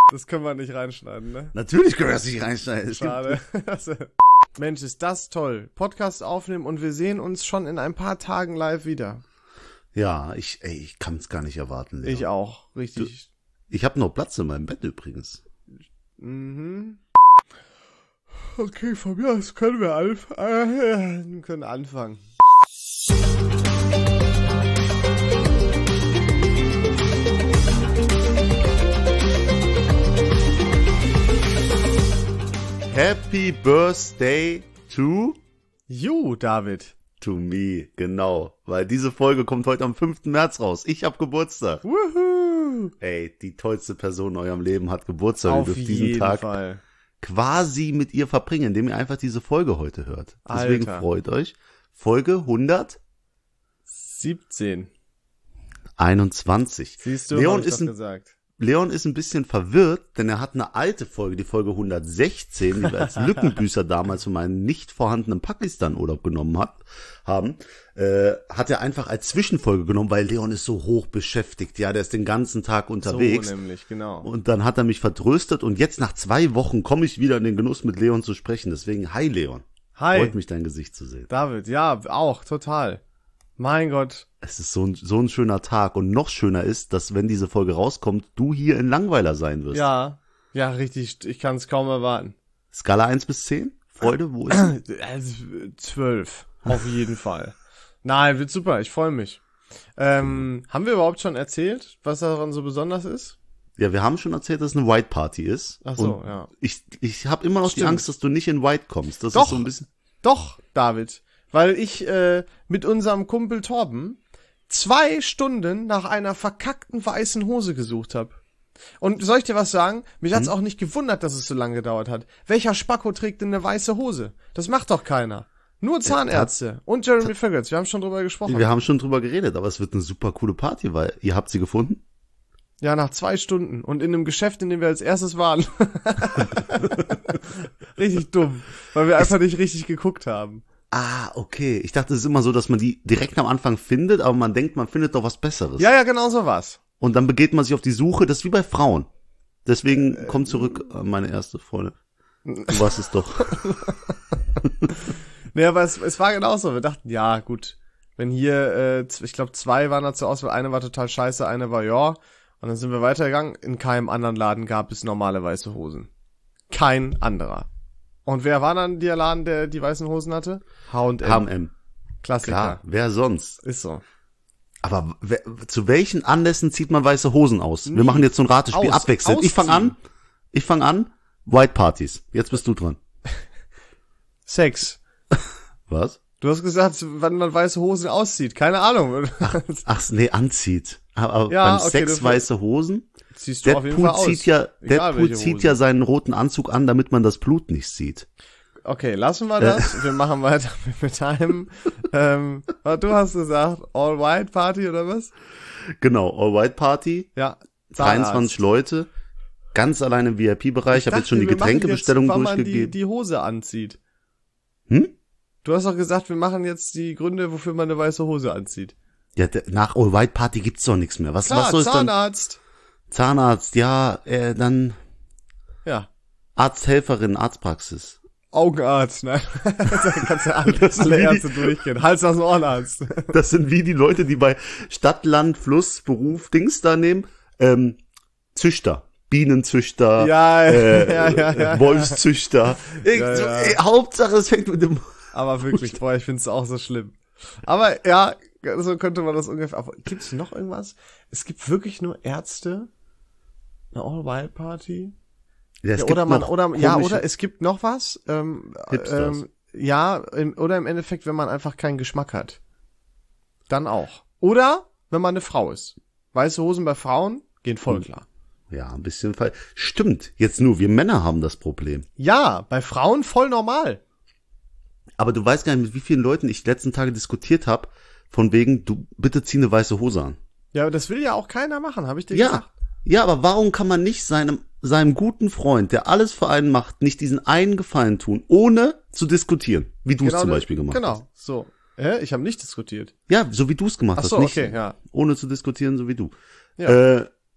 Das können wir nicht reinschneiden, ne? Natürlich können wir das nicht reinschneiden. Schade. Mensch, ist das toll. Podcast aufnehmen und wir sehen uns schon in ein paar Tagen live wieder. Ja, ich kann es gar nicht erwarten, Leon. Ich auch, richtig. Ich habe noch Platz in meinem Bett übrigens. Mhm. Okay, von mir aus können wir anfangen. Happy Birthday to David. To me, genau. Weil diese Folge kommt heute am 5. März raus. Ich habe Geburtstag. Wuhu. Ey, die tollste Person in eurem Leben hat Geburtstag. Auf Ihr dürft diesen jeden Tag Fall. quasi mit ihr verbringen, indem ihr einfach diese Folge heute hört. Deswegen Alter. freut euch. Folge 17. 121. Siehst du, Leon hab ich ist doch ein gesagt. Leon ist ein bisschen verwirrt, denn er hat eine alte Folge, die Folge 116, die wir als Lückenbüßer damals von meinem nicht vorhandenen Pakistan-Urlaub genommen haben, hat er einfach als Zwischenfolge genommen, weil Leon ist so hoch beschäftigt, ja, der ist den ganzen Tag unterwegs. So nämlich, genau. Und dann hat er mich vertröstet und jetzt nach 2 Wochen komme ich wieder in den Genuss, mit Leon zu sprechen. Deswegen, hi Leon. Hi. Freut mich, dein Gesicht zu sehen. David, ja, auch, total. Mein Gott. Es ist so ein schöner Tag und noch schöner ist, dass wenn diese Folge rauskommt, du hier in Langweiler sein wirst. Ja, richtig, ich kann es kaum erwarten. Skala 1 bis 10? Freude, wo ist sie? 12, auf jeden Fall. Nein, wird super, ich freue mich. Haben wir überhaupt schon erzählt, was daran so besonders ist? Ja, wir haben schon erzählt, dass es eine White Party ist. Ach so, und ja. Ich habe immer noch Stimmt. die Angst, dass du nicht in White kommst. Das Doch. ist so ein bisschen. Doch, David, weil ich mit unserem Kumpel Torben 2 Stunden nach einer verkackten weißen Hose gesucht habe. Und soll ich dir was sagen? Mich hat's auch nicht gewundert, dass es so lange gedauert hat. Welcher Spacko trägt denn eine weiße Hose? Das macht doch keiner. Nur Zahnärzte und Jeremy Fragrance. Wir haben schon drüber gesprochen. Wir haben schon drüber geredet, aber es wird eine super coole Party, weil ihr habt sie gefunden. Ja, nach 2 Stunden. Und in einem Geschäft, in dem wir als erstes waren. Richtig dumm. Weil wir einfach nicht richtig geguckt haben. Ah, okay. Ich dachte, es ist immer so, dass man die direkt am Anfang findet, aber man denkt, man findet doch was Besseres. Ja, genau so war's. Und dann begeht man sich auf die Suche. Das ist wie bei Frauen. Deswegen komm zurück, meine erste Freundin. Du warst es doch. Nee, aber es war genauso. Wir dachten, ja, gut. Wenn hier, ich glaube 2 waren da zur Auswahl. Eine war total scheiße, eine war ja. Und dann sind wir weitergegangen. In keinem anderen Laden gab es normale weiße Hosen. Kein anderer. Und wer war dann der Laden, der die weißen Hosen hatte? H&M. H&M. Klassiker. Klar, wer sonst? Ist so. Aber zu welchen Anlässen zieht man weiße Hosen aus? Wir Nie. machen jetzt so ein Ratespiel abwechselnd. Ich fang an. White Parties. Jetzt bist du dran. Sex. Was? Du hast gesagt, wann man weiße Hosen auszieht. Keine Ahnung. Ach, nee, anzieht. Aber Ja, beim okay, Sex weiße Hosen. Siehst du auf jeden Fall aus. Egal, Deadpool welche zieht Hose. ja seinen roten Anzug an, damit man das Blut nicht sieht. Okay, lassen wir das. Wir machen weiter mit einem, du hast gesagt, All-White Party oder was? Genau, All-White Party. Ja. 23 Leute. Ganz allein im VIP-Bereich. Ich habe jetzt schon die Getränkebestellung wann durchgegeben. man die Hose anzieht. Hm? Du hast doch gesagt, wir machen jetzt die Gründe, wofür man eine weiße Hose anzieht. Ja, nach All-White Party gibt's doch nichts mehr. Was Klar, soll es dann? Zahnarzt. Zahnarzt, ja, dann Ja. Arzthelferin, Arztpraxis. Augenarzt, ne? Da kannst du alle Ärzte durchgehen. Hals- und Ohrenarzt. Das sind wie die Leute, die bei Stadt, Land, Fluss, Beruf, Dings da nehmen. Züchter. Bienenzüchter. Ja. Wolfszüchter. Ja. Hauptsache, es fängt mit dem... Aber wirklich, boah, ich find's auch so schlimm. Aber ja, so könnte man das ungefähr. Aber gibt's noch irgendwas? Es gibt wirklich nur Ärzte. Eine All-White Party. Ja, es Ja, gibt noch oder es gibt noch was. Hipsters. Oder im Endeffekt, wenn man einfach keinen Geschmack hat. Dann auch. Oder wenn man eine Frau ist. Weiße Hosen bei Frauen gehen voll klar. Ja, ein bisschen Fall. Stimmt, jetzt nur wir Männer haben das Problem. Ja, bei Frauen voll normal. Aber du weißt gar nicht, mit wie vielen Leuten ich die letzten Tage diskutiert habe, von wegen, du bitte zieh eine weiße Hose an. Ja, aber das will ja auch keiner machen, habe ich dir Ja, gesagt. ja, aber warum kann man nicht seinem guten Freund, der alles für einen macht, nicht diesen einen Gefallen tun, ohne zu diskutieren, wie du es zum Beispiel gemacht hast? Genau, so. Ich habe nicht diskutiert. Ja, so wie du es gemacht Ach so, hast, nicht okay, ja. ohne zu diskutieren, so wie du. Ja.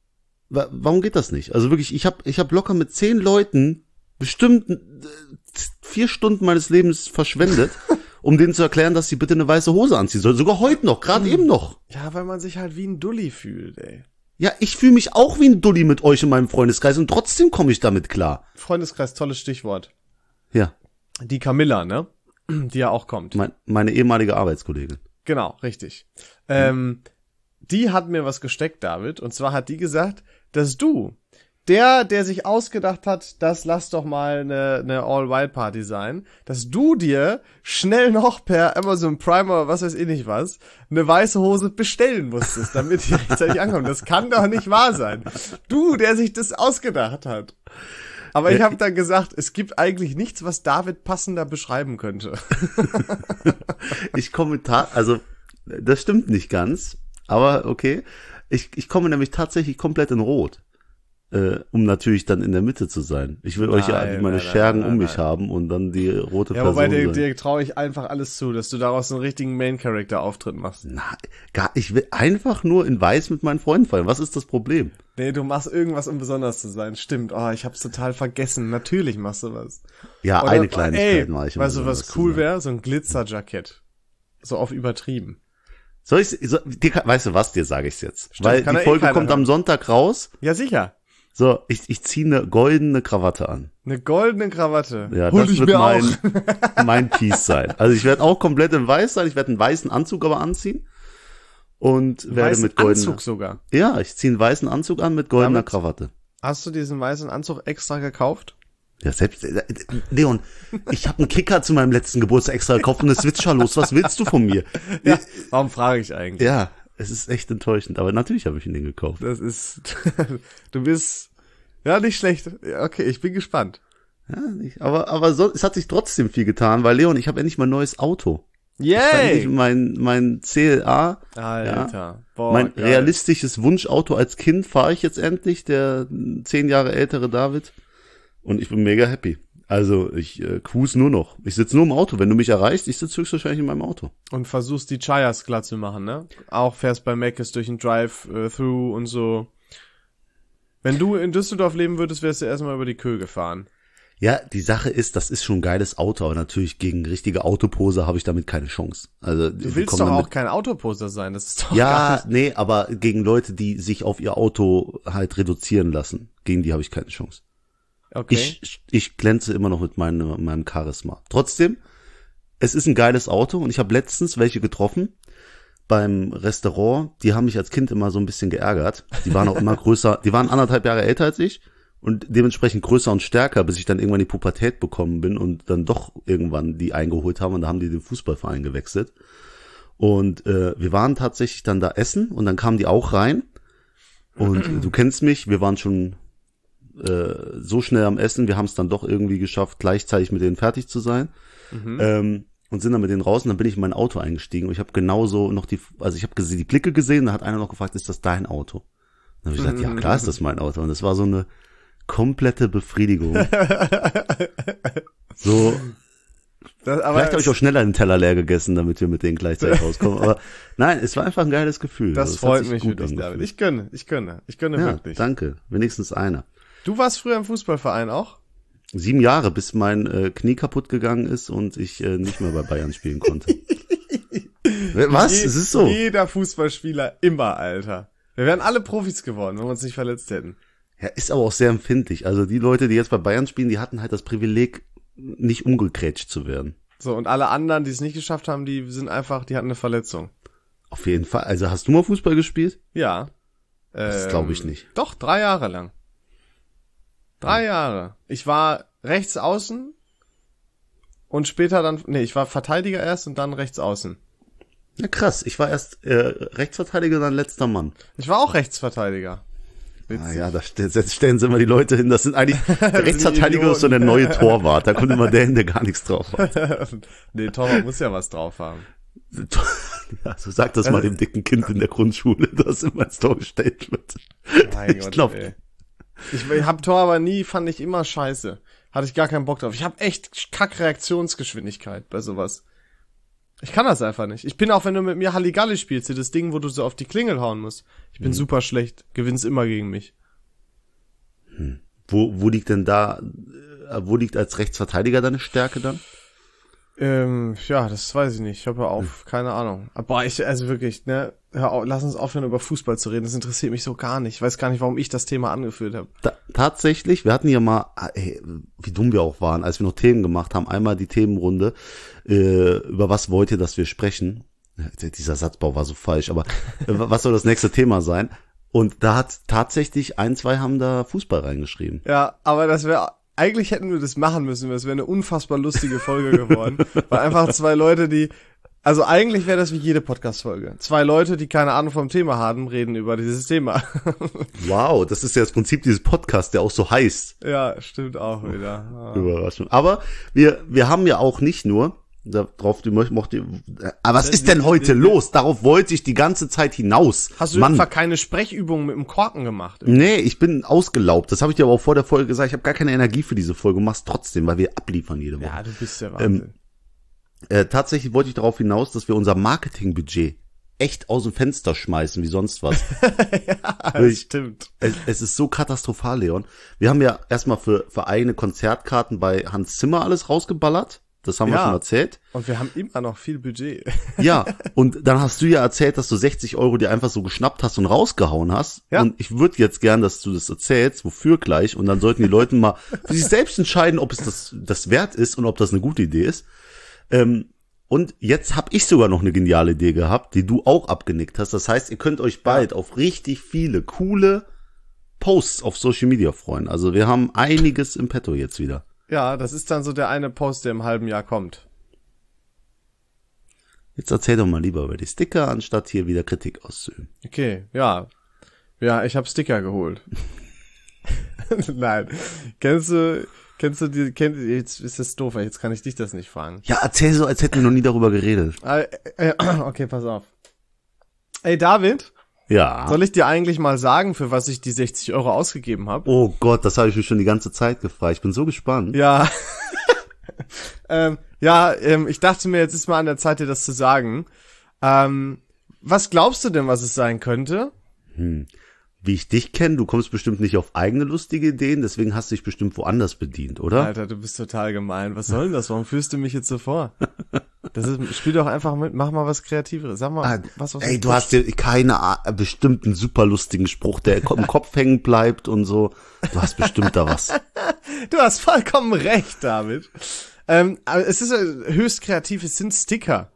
Warum geht das nicht? Also wirklich, ich hab locker mit 10 Leuten bestimmt 4 Stunden meines Lebens verschwendet, um denen zu erklären, dass sie bitte eine weiße Hose anziehen sollen. Sogar heute noch, gerade eben noch. Ja, weil man sich halt wie ein Dulli fühlt, ey. Ja, ich fühle mich auch wie ein Dulli mit euch in meinem Freundeskreis und trotzdem komme ich damit klar. Freundeskreis, tolles Stichwort. Ja. Die Camilla, ne? Die ja auch kommt. Meine ehemalige Arbeitskollegin. Genau, richtig. Die hat mir was gesteckt, David. Und zwar hat die gesagt, dass du, der sich ausgedacht hat, das lass doch mal eine All-White-Party sein, dass du dir schnell noch per Amazon Prime oder was weiß ich nicht was, eine weiße Hose bestellen musstest, damit die rechtzeitig ankommt. Das kann doch nicht wahr sein. Du, der sich das ausgedacht hat. Aber ich habe dann gesagt, es gibt eigentlich nichts, was David passender beschreiben könnte. Also, das stimmt nicht ganz, aber okay. Ich komme nämlich tatsächlich komplett in Rot. Um natürlich dann in der Mitte zu sein. Ich will euch ja meine Schergen um mich haben und dann die rote Person wobei sein. dir traue ich einfach alles zu, dass du daraus einen richtigen Main-Character-Auftritt machst. Ich will einfach nur in weiß mit meinen Freunden feiern. Was ist das Problem? Nee, du machst irgendwas, um besonders zu sein. Stimmt. Oh, ich hab's total vergessen. Natürlich machst du was. Ja, oder, eine Kleinigkeit mache ich. Weißt du, was cool wäre? So ein Glitzerjackett. So auf übertrieben. Weißt du was, dir sage ich's jetzt. Stimmt, weil die Folge kommt am Sonntag raus. Ja, sicher. So, ich ziehe eine goldene Krawatte an. Eine goldene Krawatte. Ja, das wird mein Piece sein. Also ich werde auch komplett in weiß sein. Ich werde einen weißen Anzug aber anziehen. Und werde mit goldener Anzug sogar? Ja, ich ziehe einen weißen Anzug an mit goldener Krawatte. Hast du diesen weißen Anzug extra gekauft? Ja, selbst, Leon, ich habe einen Kicker zu meinem letzten Geburtstag extra gekauft und eine Switcher los. Was willst du von mir? Ja, warum frage ich eigentlich? Ja, es ist echt enttäuschend, aber natürlich habe ich ihn gekauft. Das ist, du bist, ja, nicht schlecht. Okay, ich bin gespannt. Ja, aber so, es hat sich trotzdem viel getan, weil Leon, ich habe endlich mein neues Auto. Yay! Mein CLA. Alter. Ja, boah, mein geil. realistisches Wunschauto als Kind fahre ich jetzt endlich, der 10 Jahre ältere David. Und ich bin mega happy. Also ich cruise nur noch. Ich sitze nur im Auto. Wenn du mich erreichst, ich sitze höchstwahrscheinlich in meinem Auto. Und versuchst die Chayas glatt zu machen, ne? Auch fährst bei Mc's durch den Drive-Thru und so. Wenn du in Düsseldorf leben würdest, wärst du erstmal über die Kö gefahren. Ja, die Sache ist, das ist schon ein geiles Auto, aber natürlich gegen richtige Autopose habe ich damit keine Chance. Also du willst doch auch kein Autoposer sein, das ist doch ja, nee, aber gegen Leute, die sich auf ihr Auto halt reduzieren lassen, gegen die habe ich keine Chance. Okay. Ich glänze immer noch mit meinem Charisma. Trotzdem, es ist ein geiles Auto und ich habe letztens welche getroffen beim Restaurant, die haben mich als Kind immer so ein bisschen geärgert. Die waren auch immer größer, die waren 1,5 Jahre älter als ich und dementsprechend größer und stärker, bis ich dann irgendwann die Pubertät bekommen bin und dann doch irgendwann die eingeholt haben und da haben die den Fußballverein gewechselt. Und wir waren tatsächlich dann da essen und dann kamen die auch rein und du kennst mich, wir waren schon so schnell am Essen, wir haben es dann doch irgendwie geschafft, gleichzeitig mit denen fertig zu sein. Und sind dann mit denen raus und dann bin ich in mein Auto eingestiegen und ich habe genauso noch ich habe die Blicke gesehen, da hat einer noch gefragt, ist das dein Auto? Dann habe ich gesagt, ja klar ist das mein Auto und das war so eine komplette Befriedigung. So, vielleicht habe ich auch schneller den Teller leer gegessen, damit wir mit denen gleichzeitig rauskommen, aber nein, es war einfach ein geiles Gefühl. Das freut mich für dich, David. Ich gönne ja, wirklich. Danke, wenigstens einer. Du warst früher im Fußballverein auch? 7 Jahre, bis mein Knie kaputt gegangen ist und ich nicht mehr bei Bayern spielen konnte. Was? Es ist so. Jeder Fußballspieler immer, Alter. Wir wären alle Profis geworden, wenn wir uns nicht verletzt hätten. Ja, ist aber auch sehr empfindlich. Also die Leute, die jetzt bei Bayern spielen, die hatten halt das Privileg, nicht umgegrätscht zu werden. So, und alle anderen, die es nicht geschafft haben, die hatten eine Verletzung. Auf jeden Fall. Also hast du mal Fußball gespielt? Ja. Das glaube ich nicht. Doch, 3 Jahre lang. 3 Jahre. Ich war rechts außen und später ich war Verteidiger erst und dann rechts außen. Ja, krass. Ich war erst Rechtsverteidiger, dann letzter Mann. Ich war auch Rechtsverteidiger. Ah ja, da stellen sie immer die Leute hin. Das sind eigentlich, der Rechtsverteidiger ist so der neue Torwart. Da kommt immer der hin, der gar nichts drauf hat. Nee, Torwart muss ja was drauf haben. Ja, so sagt das mal dem dicken Kind in der Grundschule, das immer ins Tor gestellt wird. Mein Gott, ey. Ich hab Tor aber nie, fand ich immer scheiße. Hatte ich gar keinen Bock drauf. Ich hab echt Kack-Reaktionsgeschwindigkeit bei sowas. Ich kann das einfach nicht. Ich bin auch, wenn du mit mir Halligalli spielst, das Ding, wo du so auf die Klingel hauen musst. Ich bin super schlecht. Gewinnst immer gegen mich. Wo liegt denn da, wo liegt als Rechtsverteidiger deine Stärke dann? Ja, das weiß ich nicht. Ich habe keine Ahnung. Aber also wirklich, ne, lass uns aufhören, über Fußball zu reden. Das interessiert mich so gar nicht. Ich weiß gar nicht, warum ich das Thema angeführt habe. Tatsächlich, wir hatten ja mal, wie dumm wir auch waren, als wir noch Themen gemacht haben, einmal die Themenrunde, über was wollt ihr, dass wir sprechen? Dieser Satzbau war so falsch, aber was soll das nächste Thema sein? Und da hat tatsächlich 2 haben da Fußball reingeschrieben. Ja, aber eigentlich hätten wir das machen müssen, es wäre eine unfassbar lustige Folge geworden. Weil einfach 2 Leute, also eigentlich wäre das wie jede Podcast-Folge. 2 Leute, die keine Ahnung vom Thema haben, reden über dieses Thema. Wow, das ist ja das Prinzip dieses Podcasts, der auch so heißt. Ja, stimmt auch wieder. Ja. Überraschung. Aber wir haben ja aber was ist denn heute los? Darauf wollte ich die ganze Zeit hinaus. Hast du einfach keine Sprechübungen mit dem Korken gemacht? Nee, ich bin ausgelaugt. Das habe ich dir aber auch vor der Folge gesagt. Ich habe gar keine Energie für diese Folge. Mach's trotzdem, weil wir abliefern jede Woche. Ja, du bist ja Wahnsinn. Tatsächlich wollte ich darauf hinaus, dass wir unser Marketingbudget echt aus dem Fenster schmeißen, wie sonst was. Ja, das stimmt. Es ist so katastrophal, Leon. Wir haben ja erstmal für eigene Konzertkarten bei Hans Zimmer alles rausgeballert. Das haben wir schon erzählt. Und wir haben immer noch viel Budget. Ja, und dann hast du ja erzählt, dass du 60 € dir einfach so geschnappt hast und rausgehauen hast. Ja. Und ich würde jetzt gern, dass du das erzählst, wofür gleich. Und dann sollten die Leute mal für sich selbst entscheiden, ob es das wert ist und ob das eine gute Idee ist. Und jetzt habe ich sogar noch eine geniale Idee gehabt, die du auch abgenickt hast. Das heißt, ihr könnt euch bald auf richtig viele coole Posts auf Social Media freuen. Also wir haben einiges im Petto jetzt wieder. Ja, das ist dann so der eine Post, der im halben Jahr kommt. Jetzt erzähl doch mal lieber über die Sticker, anstatt hier wieder Kritik auszuüben. Okay, ja. Ja, ich habe Sticker geholt. Nein. Kennst du jetzt ist das doof, jetzt kann ich dich das nicht fragen. Ja, erzähl so, als hätten wir noch nie darüber geredet. Okay, pass auf. Ey, David. Ja. Soll ich dir eigentlich mal sagen, für was ich die 60 € ausgegeben habe? Oh Gott, das habe ich mich schon die ganze Zeit gefragt. Ich bin so gespannt. Ja. Ich dachte mir, jetzt ist mal an der Zeit, dir das zu sagen. Was glaubst du denn, was es sein könnte? Wie ich dich kenne, du kommst bestimmt nicht auf eigene lustige Ideen, deswegen hast du dich bestimmt woanders bedient, oder? Alter, du bist total gemein. Was soll denn das? Warum führst du mich jetzt so vor? Spiel doch einfach mit, mach mal was Kreativeres. Sag mal, was ey, du hast dir bestimmt einen super lustigen Spruch, der im Kopf hängen bleibt und so. Du hast bestimmt da was. Du hast vollkommen recht, David. Aber es ist höchst kreativ, es sind Sticker.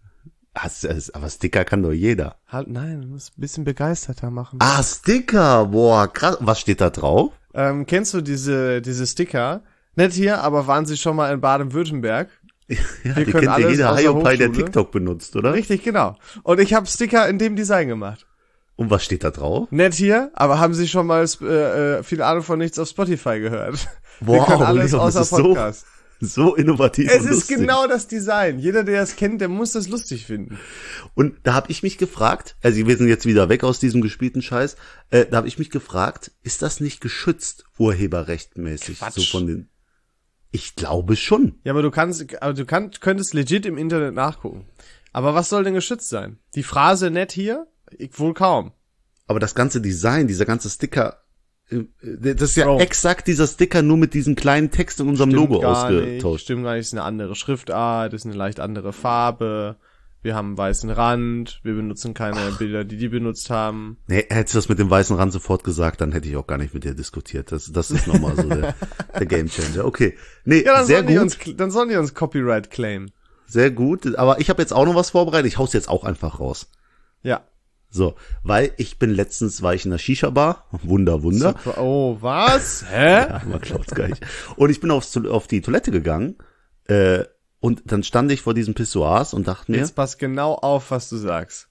Aber Sticker kann doch jeder. Halt, nein, du musst ein bisschen begeisterter machen. Ah, Sticker, boah, krass. Was steht da drauf? Kennst du diese Sticker? Nicht hier, aber waren sie schon mal in Baden-Württemberg? Ja, die kennt ja jeder Hiopai, der TikTok benutzt, oder? Richtig, genau. Und ich habe Sticker in dem Design gemacht. Und was steht da drauf? Nicht hier, aber haben sie schon mal viel Ahnung von nichts auf Spotify gehört? Wow, wir können alles außer Podcast. So innovativ es und ist lustig. Genau das Design. Jeder, der es kennt, der muss das lustig finden. Und da habe ich mich gefragt, also wir sind jetzt wieder weg aus diesem gespielten Scheiß, da habe ich mich gefragt, ist das nicht geschützt, urheberrechtmäßig? Quatsch. So von den. Ich glaube schon. Ja, aber könntest legit im Internet nachgucken. Aber was soll denn geschützt sein? Die Phrase nett hier? Wohl kaum. Aber das ganze Design, dieser ganze Sticker, das ist ja exakt dieser Sticker, nur mit diesem kleinen Text in unserem Logo ausgetauscht. Stimmt gar nicht, ist eine andere Schriftart, ist eine leicht andere Farbe. Wir haben einen weißen Rand, wir benutzen keine Bilder, die benutzt haben. Nee, hättest du das mit dem weißen Rand sofort gesagt, dann hätte ich auch gar nicht mit dir diskutiert. Das ist nochmal so der Gamechanger. Okay. Nee, ja, sehr gut. Dann sollen die uns Copyright claimen. Sehr gut, aber ich habe jetzt auch noch was vorbereitet. Ich hau's jetzt auch einfach raus. Ja. So, weil letztens war ich in der Shisha-Bar. Wunder. Super. Oh, was? Hä? Ja, man glaubt's gar nicht. Und ich bin auf die Toilette gegangen, und dann stand ich vor diesem Pissoirs und dachte mir. Jetzt pass genau auf, was du sagst.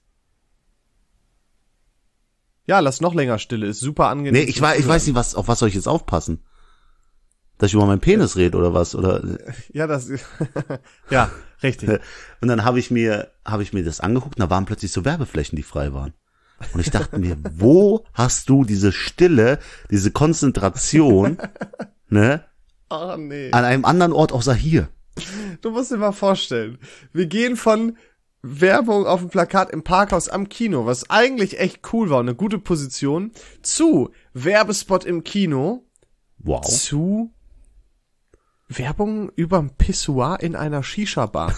Ja, lass noch länger Stille, ist super angenehm. Nee, ich weiß nicht, auf was soll ich jetzt aufpassen? Dass ich über meinen Penis rede oder was? Oder? Ja, ja, richtig. Und dann habe ich mir das angeguckt und da waren plötzlich so Werbeflächen, die frei waren. Und ich dachte mir, wo hast du diese Stille, diese Konzentration, ne? Oh, nee. An einem anderen Ort außer hier. Du musst dir mal vorstellen, wir gehen von Werbung auf dem Plakat im Parkhaus am Kino, was eigentlich echt cool war, eine gute Position, zu Werbespot im Kino, Wow. zu Werbung überm Pissoir in einer Shisha-Bar.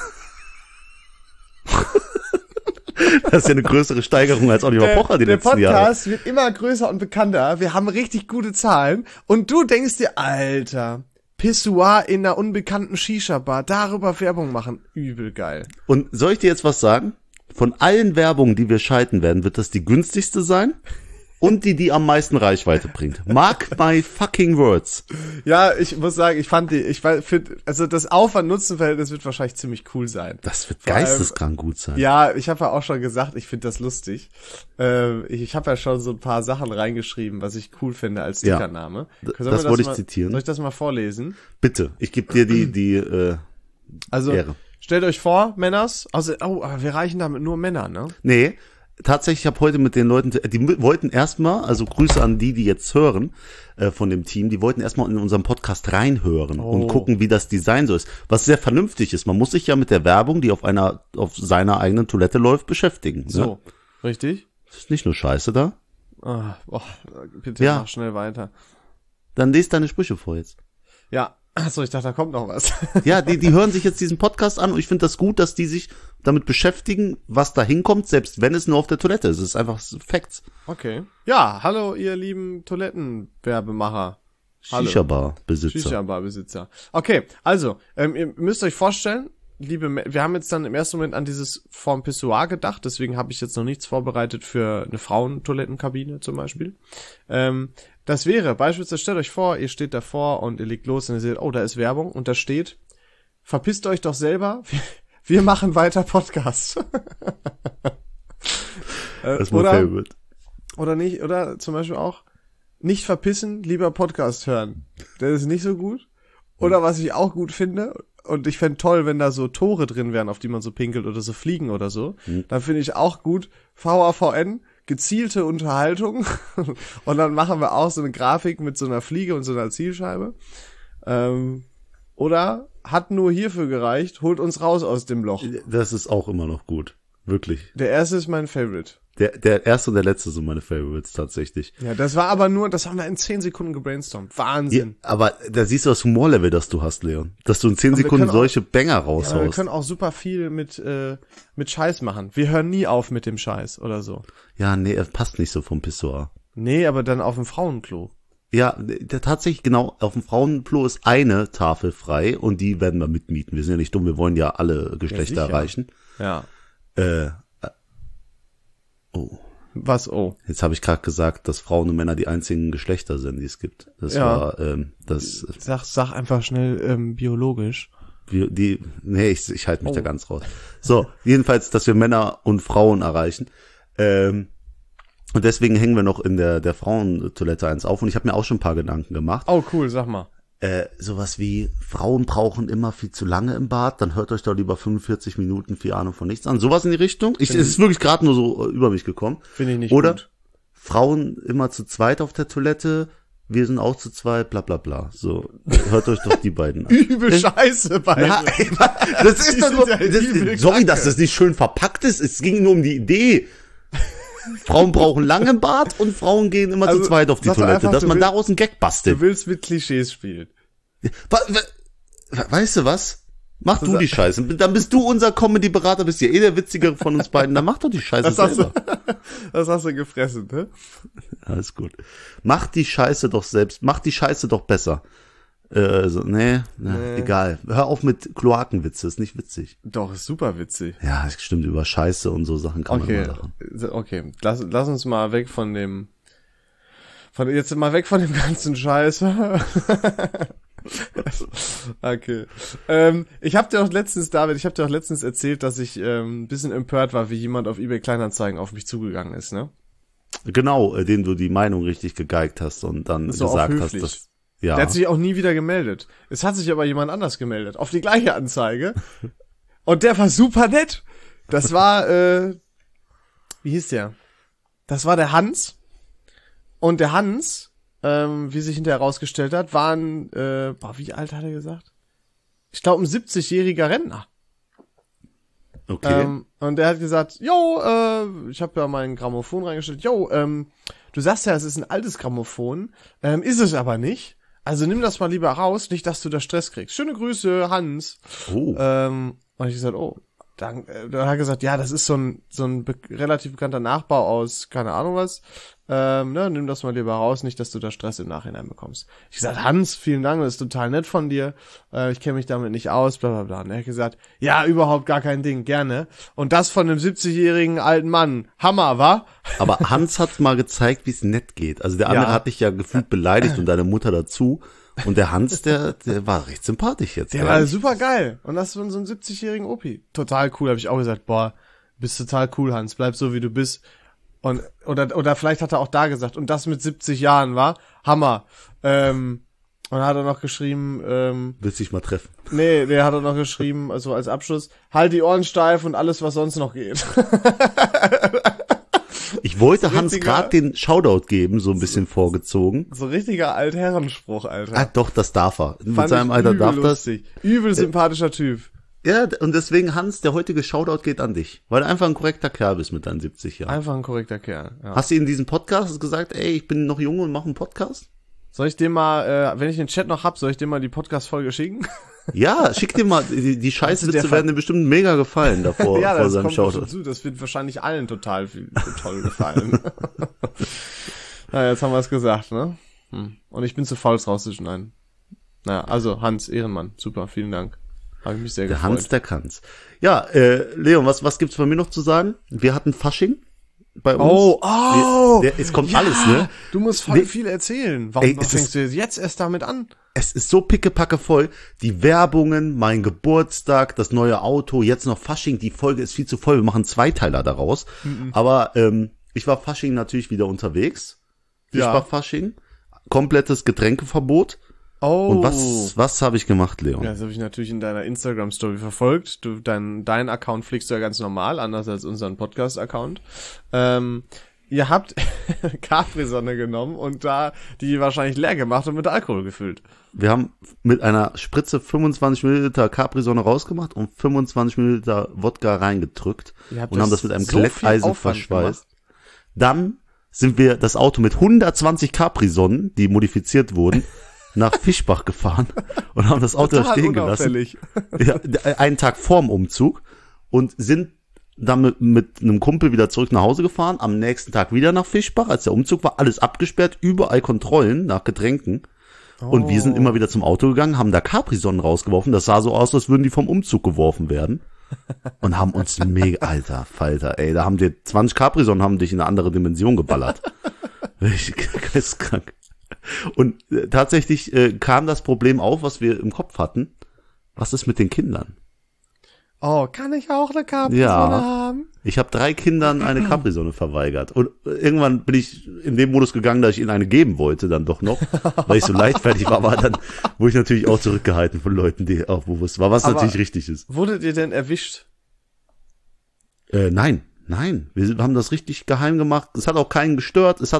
Das ist ja eine größere Steigerung als Oliver Pocher die letzten Jahre. Der Podcast wird immer größer und bekannter. Wir haben richtig gute Zahlen. Und du denkst dir, Alter, Pissoir in einer unbekannten Shisha-Bar, darüber Werbung machen. Übel geil. Und soll ich dir jetzt was sagen? Von allen Werbungen, die wir schalten werden, wird das die günstigste sein und die am meisten Reichweite bringt. Mark my fucking words. Ja, ich muss sagen, also das Aufwand-Nutzen-Verhältnis wird wahrscheinlich ziemlich cool sein. Das wird geisteskrank gut sein. Ja, ich habe ja auch schon gesagt, ich finde das lustig. Ich habe ja schon so ein paar Sachen reingeschrieben, was ich cool finde als Stickername. Das wollte ich zitieren. Soll ich das mal vorlesen? Bitte, ich gebe dir die also, Ehre. Stellt euch vor, Männers, aber wir reichen damit nur Männer, ne? Nee, tatsächlich, ich habe heute mit den Leuten, die wollten erstmal, also Grüße an die jetzt hören, von dem Team, die wollten erstmal in unserem Podcast reinhören und gucken, wie das Design so ist. Was sehr vernünftig ist. Man muss sich ja mit der Werbung, die auf seiner eigenen Toilette läuft, beschäftigen. So, ne? Richtig? Ist nicht nur Scheiße da. Bitte mach schnell weiter. Dann lest deine Sprüche vor jetzt. Ja, achso, ich dachte, da kommt noch was. Ja, die hören sich jetzt diesen Podcast an und ich finde das gut, dass die sich damit beschäftigen, was da hinkommt, selbst wenn es nur auf der Toilette ist. Es ist einfach Facts. Okay. Ja, hallo ihr lieben Toilettenwerbemacher. Shisha-Bar-Besitzer. Shisha-Bar-Besitzer. Okay, also, ihr müsst euch vorstellen, wir haben jetzt dann im ersten Moment an dieses vorm Pissoir gedacht, deswegen habe ich jetzt noch nichts vorbereitet für eine Frauentoilettenkabine zum Beispiel. Das wäre, beispielsweise stellt euch vor, ihr steht davor und ihr legt los und ihr seht, oh, da ist Werbung und da steht, verpisst euch doch selber, wir machen weiter Podcast. Das ist mein Favorite. Oder nicht, oder zum Beispiel auch, nicht verpissen, lieber Podcast hören. Der ist nicht so gut. Oder was ich auch gut finde, und ich fände toll, wenn da so Tore drin wären, auf die man so pinkelt oder so Fliegen oder so, dann finde ich auch gut, VAVN, gezielte Unterhaltung und dann machen wir auch so eine Grafik mit so einer Fliege und so einer Zielscheibe. Oder hat nur hierfür gereicht, holt uns raus aus dem Loch. Das ist auch immer noch gut. Wirklich. Der erste ist mein Favorite. Der erste und der letzte sind meine Favorites tatsächlich. Ja, das haben wir in 10 Sekunden gebrainstormt. Wahnsinn. Ja, aber da siehst du das Humorlevel, das du hast, Leon. Dass du in 10 Sekunden solche Banger raushaust. Ja, wir können auch super viel mit Scheiß machen. Wir hören nie auf mit dem Scheiß oder so. Ja, nee, er passt nicht so vom Pissoir. Nee, aber dann auf dem Frauenklo. Ja, tatsächlich genau, auf dem Frauenklo ist eine Tafel frei und die werden wir mitmieten. Wir sind ja nicht dumm, wir wollen ja alle Geschlechter erreichen. Ja. Oh. Was, oh? Jetzt habe ich gerade gesagt, dass Frauen und Männer die einzigen Geschlechter sind, die es gibt. Das war das. Sag einfach schnell biologisch. Ich halte mich da ganz raus. So, jedenfalls, dass wir Männer und Frauen erreichen. Und deswegen hängen wir noch in der Frauentoilette eins auf. Und ich habe mir auch schon ein paar Gedanken gemacht. Oh, cool, sag mal. Sowas wie, Frauen brauchen immer viel zu lange im Bad, dann hört euch doch lieber 45 Minuten viel Ahnung von nichts an. Sowas in die Richtung. Es ist wirklich gerade nur so über mich gekommen. Finde ich nicht Oder gut. Frauen immer zu zweit auf der Toilette, wir sind auch zu zweit, bla bla bla. So, hört euch doch die beiden an. Übel Scheiße beide. Das ist doch nur, sorry, dass das nicht schön verpackt ist, es ging nur um die Idee. Frauen brauchen lange im Bad und Frauen gehen immer zu zweit auf die Toilette, einfach, dass man daraus einen Gag bastelt. Du willst mit Klischees spielen. Weißt du was? Mach du die Scheiße. Dann bist du unser Comedy-Berater, bist ja der Witzigere von uns beiden. Dann mach doch die Scheiße selber. Das hast du gefressen, ne? Alles gut. Mach die Scheiße doch selbst. Mach die Scheiße doch besser. Nee. Egal. Hör auf mit Kloakenwitze, ist nicht witzig. Doch, ist super witzig. Ja, stimmt, über Scheiße und so Sachen kann man immer lachen. Okay, lass uns mal weg von dem ganzen Scheiß. Okay. Ich habe dir auch letztens erzählt, dass ich ein bisschen empört war, wie jemand auf eBay Kleinanzeigen auf mich zugegangen ist, ne? Genau, dem du die Meinung richtig gegeigt hast und dann so gesagt hast, dass ja. Der hat sich auch nie wieder gemeldet. Es hat sich aber jemand anders gemeldet, auf die gleiche Anzeige. Und der war super nett. Das war, wie hieß der? Das war der Hans. Und der Hans, wie sich hinterher herausgestellt hat, war ein, wie alt hat er gesagt? Ich glaube, ein 70-jähriger Rentner. Okay. Und der hat gesagt, ich habe ja mein Grammophon reingestellt. Du sagst ja, es ist ein altes Grammophon. Ist es aber nicht. also nimm das mal lieber raus, nicht, dass du da Stress kriegst. Schöne Grüße, Hans. Oh. Und ich gesagt, oh, dann hat er gesagt, ja, das ist so ein relativ bekannter Nachbau aus, keine Ahnung was. Nimm das mal lieber raus, nicht, dass du da Stress im Nachhinein bekommst. Ich gesagt, Hans, vielen Dank, das ist total nett von dir. Ich kenne mich damit nicht aus, bla bla bla. Und er hat gesagt, ja, überhaupt gar kein Ding, gerne. Und das von einem 70-jährigen alten Mann. Hammer, wa? Aber Hans hat mal gezeigt, wie es nett geht. Also der andere hat dich ja gefühlt beleidigt und deine Mutter dazu. Und der Hans, der war recht sympathisch jetzt. Der war super geil. Und das von so einem 70-jährigen Opi. Total cool, habe ich auch gesagt, boah, bist total cool, Hans, bleib so, wie du bist. Und oder vielleicht hat er auch da gesagt, und das mit 70 Jahren war Hammer. Und dann hat er noch geschrieben, willst dich mal treffen? Nee, der hat er noch geschrieben, also als Abschluss, halt die Ohren steif und alles, was sonst noch geht. Ich wollte Hans gerade den Shoutout geben, so ein bisschen vorgezogen. So richtiger Altherrenspruch, Alter. Ah, doch, das darf er. Mit seinem Alter darf das. Übel sympathischer Typ. Ja, und deswegen, Hans, der heutige Shoutout geht an dich, weil du einfach ein korrekter Kerl bist mit deinen 70 Jahren. Einfach ein korrekter Kerl, ja. Hast du in diesem Podcast gesagt, ey, ich bin noch jung und mache einen Podcast? Soll ich dir mal, wenn ich den Chat noch hab, soll ich dir mal die Podcast-Folge schicken? Ja, schick dir mal, die Scheißwitze werden dir bestimmt mega gefallen davor, ja, vor seinem Shoutout. Dazu. Das wird wahrscheinlich allen total toll gefallen. Na, jetzt haben wir es gesagt, ne? Und ich bin zu faul, es rauszuschneiden. Naja, also Hans, Ehrenmann, super, vielen Dank. Habe ich mich sehr gefreut. Der Hans, der kann's. Ja, Leon, was gibt's bei mir noch zu sagen? Wir hatten Fasching bei uns. Es kommt ja, alles, ne? Du musst voll viel erzählen. Warum fängst du jetzt erst damit an? Es ist so pickepacke voll. Die Werbungen, mein Geburtstag, das neue Auto, jetzt noch Fasching. Die Folge ist viel zu voll. Wir machen Zweiteiler daraus. Aber ich war Fasching natürlich wieder unterwegs. Ja. Ich war Fasching. Komplettes Getränkeverbot. Oh. Und was habe ich gemacht, Leon? Ja, das habe ich natürlich in deiner Instagram-Story verfolgt. Dein Account pflegst du ja ganz normal, anders als unseren Podcast-Account. Ihr habt Capri-Sonne genommen und da die wahrscheinlich leer gemacht und mit Alkohol gefüllt. Wir haben mit einer Spritze 25 Milliliter Capri-Sonne rausgemacht und 25 Milliliter Wodka reingedrückt und haben das mit einem Glätteisen verschweißt. Dann sind wir das Auto mit 120 Capri-Sonnen, die modifiziert wurden, nach Fischbach gefahren und haben das Auto da stehen gelassen. Ja, einen Tag vorm Umzug und sind dann mit einem Kumpel wieder zurück nach Hause gefahren, am nächsten Tag wieder nach Fischbach, als der Umzug war, alles abgesperrt, überall Kontrollen nach Getränken. Und wir sind immer wieder zum Auto gegangen, haben da Capri-Sonnen rausgeworfen, das sah so aus, als würden die vom Umzug geworfen werden. Und haben uns mega, alter Falter, ey, da haben dir 20 Capri-Sonnen haben dich in eine andere Dimension geballert. Richtig geisteskrank. Und tatsächlich kam das Problem auf, was wir im Kopf hatten. Was ist mit den Kindern? Oh, kann ich auch eine Capri-Sonne haben? Ich habe 3 Kindern eine Capri-Sonne verweigert. Und irgendwann bin ich in dem Modus gegangen, dass ich ihnen eine geben wollte, dann doch noch, weil ich so leichtfertig war, aber dann wurde ich natürlich auch zurückgehalten von Leuten, die auch bewusst war, was aber natürlich richtig ist. Wurdet ihr denn erwischt? Nein. Wir haben das richtig geheim gemacht. Es hat auch keinen gestört. Ist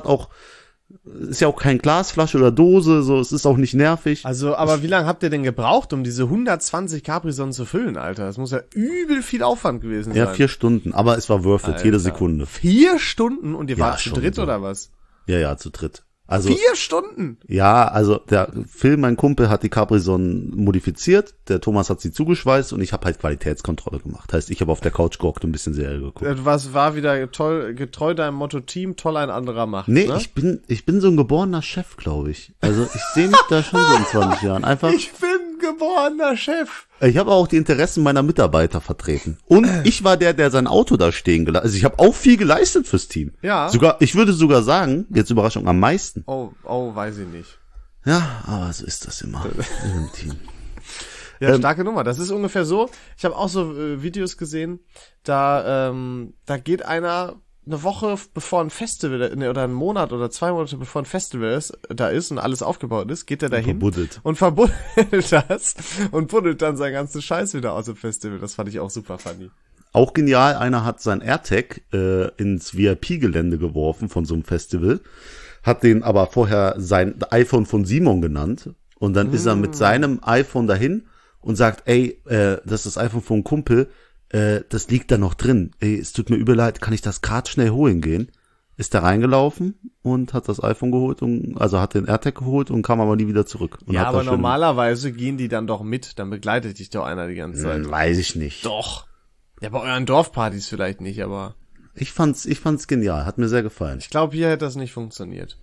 ja auch kein Glasflasche oder Dose, so, es ist auch nicht nervig. Also, aber wie lange habt ihr denn gebraucht, um diese 120 Capri-Sonnen zu füllen, Alter? Das muss ja übel viel Aufwand gewesen sein. Ja, 4 Stunden, aber es war worth it, jede Sekunde. 4 Stunden? Und ihr wart zu dritt, oder was? Ja, zu dritt. Also 4 Stunden? Ja, also der Phil, mein Kumpel, hat die Capri-Sonnen modifiziert, der Thomas hat sie zugeschweißt und ich habe halt Qualitätskontrolle gemacht. Heißt, ich habe auf der Couch gehockt und ein bisschen Serie geguckt. Was war wieder toll, getreu deinem Motto Team, toll ein anderer macht. Nee, ne? ich bin so ein geborener Chef, glaube ich. Also ich sehe mich da schon so in 20 Jahren. Einfach. Ich bin geborener Chef. Ich habe auch die Interessen meiner Mitarbeiter vertreten. Und ich war der sein Auto da stehen gelassen. Also ich habe auch viel geleistet fürs Team. Ja. Ich würde sogar sagen, jetzt Überraschung, am meisten. Oh, weiß ich nicht. Ja, aber so ist das immer im Team. Ja, starke Nummer. Das ist ungefähr so. Ich habe auch so Videos gesehen, da geht einer eine Woche bevor ein Festival, oder einen Monat oder 2 Monate bevor ein Festival da ist und alles aufgebaut ist, geht er dahin und verbuddelt das und buddelt dann sein ganzen Scheiß wieder aus dem Festival. Das fand ich auch super funny. Auch genial, einer hat sein AirTag ins VIP-Gelände geworfen von so einem Festival, hat den aber vorher sein iPhone von Simon genannt und dann ist er mit seinem iPhone dahin und sagt, ey, das ist das iPhone von einem Kumpel, das liegt da noch drin. Ey, es tut mir übel leid, kann ich das gerade schnell holen gehen? ist der reingelaufen und hat das iPhone geholt also hat den AirTag geholt und kam aber nie wieder zurück. Und Ja, hat aber das schön- normalerweise gehen die dann doch mit, dann begleitet dich doch einer die ganze Zeit. Weiß ich nicht. Doch. Ja, bei euren Dorfpartys vielleicht nicht, aber Ich fand's genial, hat mir sehr gefallen. ich glaube, hier hätte das nicht funktioniert.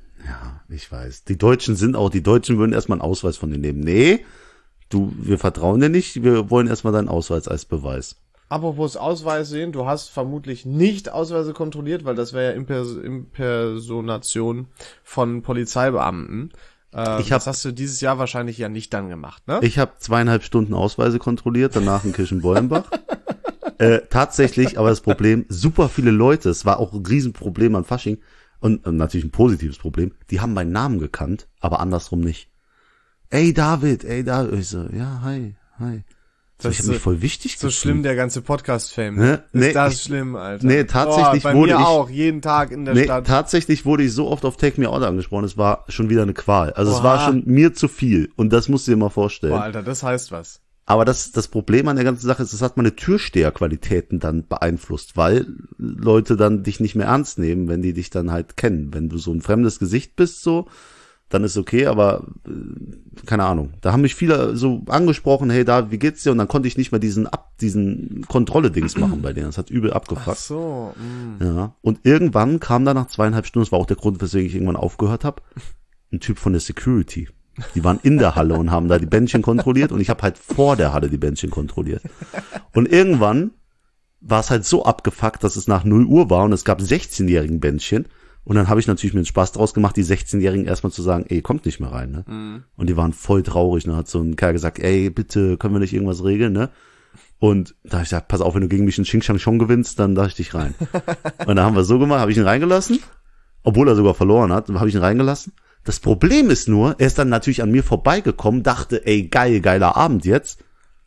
Ja, ich weiß. Die Deutschen würden erstmal einen Ausweis von dir nehmen. Nee, wir vertrauen dir nicht, wir wollen erstmal deinen Ausweis als Beweis. Apropos Ausweis sehen, du hast vermutlich nicht Ausweise kontrolliert, weil das wäre ja Impersonation von Polizeibeamten. Das hast du dieses Jahr wahrscheinlich ja nicht dann gemacht, ne? Ich habe 2,5 Stunden Ausweise kontrolliert, danach in Kirchenbeulenbach. Tatsächlich, aber das Problem, super viele Leute, es war auch ein Riesenproblem an Fasching und natürlich ein positives Problem, die haben meinen Namen gekannt, aber andersrum nicht. Ey David. Ich so, ja, hi. So, ich habe mich voll wichtig so gefühlt. schlimm, der ganze Podcast-Fame. Ne? Ist das schlimm, Alter? Nee, tatsächlich bei wurde mir ich auch, jeden Tag in der Stadt. Tatsächlich wurde ich so oft auf Take Me Out angesprochen, es war schon wieder eine Qual. Also es Oha. war schon mir zu viel und das musst du dir mal vorstellen. Boah, Alter, das heißt was. Aber das Problem an der ganzen Sache ist, das hat meine Türsteherqualitäten dann beeinflusst, weil Leute dann dich nicht mehr ernst nehmen, wenn die dich dann halt kennen. Wenn du so ein fremdes Gesicht bist, so, dann ist okay, aber keine Ahnung. Da haben mich viele so angesprochen, hey, da, wie geht's dir? Und dann konnte ich nicht mehr diesen Kontrolle-Dings machen bei denen. Das hat übel abgefuckt. Ach so. Ja. Und irgendwann kam da nach 2,5 Stunden, das war auch der Grund, weswegen ich irgendwann aufgehört habe, ein Typ von der Security. Die waren in der Halle und haben da die Bändchen kontrolliert und ich habe halt vor der Halle die Bändchen kontrolliert. Und irgendwann war es halt so abgefuckt, dass es nach 0 Uhr war und es gab 16-jährigen Bändchen. Und dann habe ich natürlich mir einen Spaß draus gemacht, die 16-Jährigen erstmal zu sagen, ey, kommt nicht mehr rein, ne? Mhm. Und die waren voll traurig. Und dann hat so ein Kerl gesagt, ey, bitte, können wir nicht irgendwas regeln, ne? Und da habe ich gesagt, pass auf, wenn du gegen mich einen Xing Shang Chong gewinnst, dann lass ich dich rein. Und dann haben wir so gemacht, habe ich ihn reingelassen, obwohl er sogar verloren hat, habe ich ihn reingelassen. Das Problem ist nur, er ist dann natürlich an mir vorbeigekommen, dachte, ey, geiler Abend jetzt.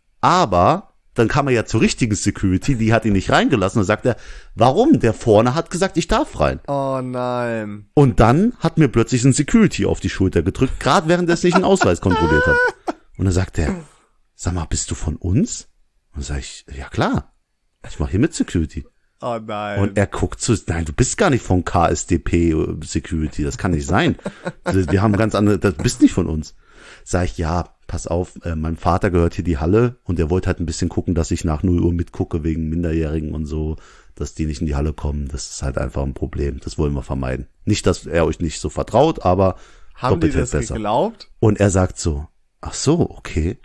Aber dann kam er ja zur richtigen Security, die hat ihn nicht reingelassen. Und sagt er, warum? Der vorne hat gesagt, ich darf rein. Oh nein. Und dann hat mir plötzlich ein Security auf die Schulter gedrückt, gerade während er nicht einen Ausweis kontrolliert hat. Und dann sagt er, sag mal, bist du von uns? Und dann sag ich, ja klar, ich mache hier mit Security. Oh nein. Und er guckt so, nein, du bist gar nicht von KSDP Security, das kann nicht sein. Wir haben ganz andere, das bist nicht von uns. Sag ich, ja, pass auf, mein Vater gehört hier die Halle und der wollte halt ein bisschen gucken, dass ich nach 0 Uhr mitgucke wegen Minderjährigen und so, dass die nicht in die Halle kommen. Das ist halt einfach ein Problem. Das wollen wir vermeiden. Nicht, dass er euch nicht so vertraut, aber haben die doppelt das besser. geglaubt? Und er sagt so, ach so, okay.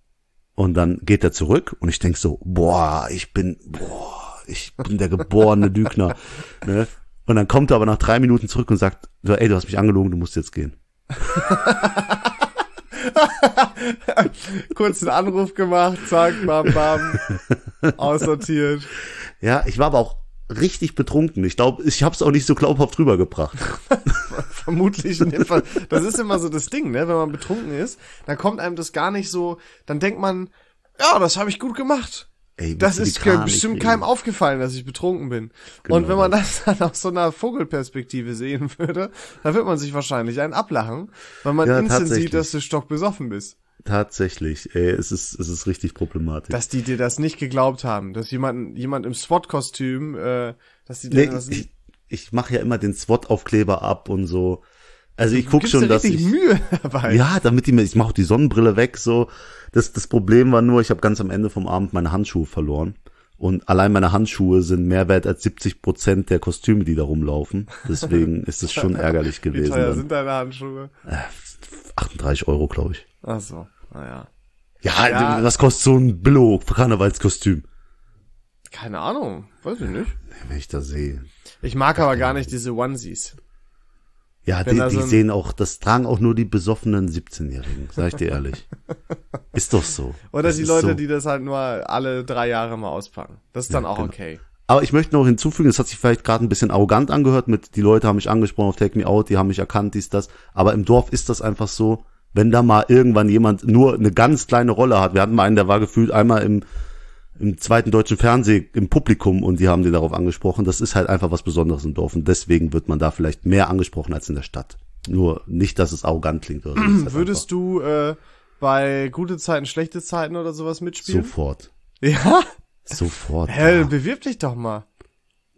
Und dann geht er zurück und ich denk so, ich bin der geborene Lügner. Ne? Und dann kommt er aber nach 3 Minuten zurück und sagt, ey, du hast mich angelogen, du musst jetzt gehen. Kurz einen Anruf gemacht, zack, bam, bam, aussortiert. Ja, ich war aber auch richtig betrunken. Ich glaube, ich habe es auch nicht so glaubhaft rübergebracht. Vermutlich in dem Fall. Das ist immer so das Ding, ne? Wenn man betrunken ist, dann kommt einem das gar nicht so, dann denkt man, ja, das habe ich gut gemacht. Ey, das ist bestimmt keinem aufgefallen, dass ich betrunken bin. Genau. Und wenn man das dann aus so einer Vogelperspektive sehen würde, dann wird man sich wahrscheinlich einen ablachen, weil man instant sieht, dass du stockbesoffen bist. Tatsächlich, ey, es ist richtig problematisch. Dass die dir das nicht geglaubt haben, dass jemand im SWAT-Kostüm, dass die dir das nicht... Ich mache ja immer den SWAT-Aufkleber ab und so. Also ich guck schon, dass ich Mühe dabei. Ja, ich mache auch die Sonnenbrille weg, so. Das Problem war nur, ich habe ganz am Ende vom Abend meine Handschuhe verloren. Und allein meine Handschuhe sind mehr wert als 70% der Kostüme, die da rumlaufen. Deswegen ist es schon ärgerlich gewesen. Wie teuer sind deine Handschuhe? 38 €, glaube ich. Ach so, naja. Ja, was kostet so ein Billo-Karnevalskostüm? Keine Ahnung, weiß ich nicht. Wenn ich das sehe. Ich mag aber gar nicht diese Onesies. Ja, die sehen auch, das tragen auch nur die besoffenen 17-Jährigen, sag ich dir ehrlich. Ist doch so. Oder das die Leute, die das halt nur alle 3 Jahre mal auspacken. Das ist dann auch genau. Okay. Aber ich möchte noch hinzufügen, das hat sich vielleicht gerade ein bisschen arrogant angehört, die Leute haben mich angesprochen auf Take Me Out, die haben mich erkannt, das. Aber im Dorf ist das einfach so, wenn da mal irgendwann jemand nur eine ganz kleine Rolle hat. Wir hatten mal einen, der war gefühlt einmal im zweiten deutschen Fernsehen im Publikum und die haben den darauf angesprochen. Das ist halt einfach was Besonderes im Dorf und deswegen wird man da vielleicht mehr angesprochen als in der Stadt. Nur nicht, dass es arrogant klingt. Oder so. Halt würdest du bei gute Zeiten, schlechte Zeiten oder sowas mitspielen? Sofort. Ja? Sofort. Hä, bewirb dich doch mal.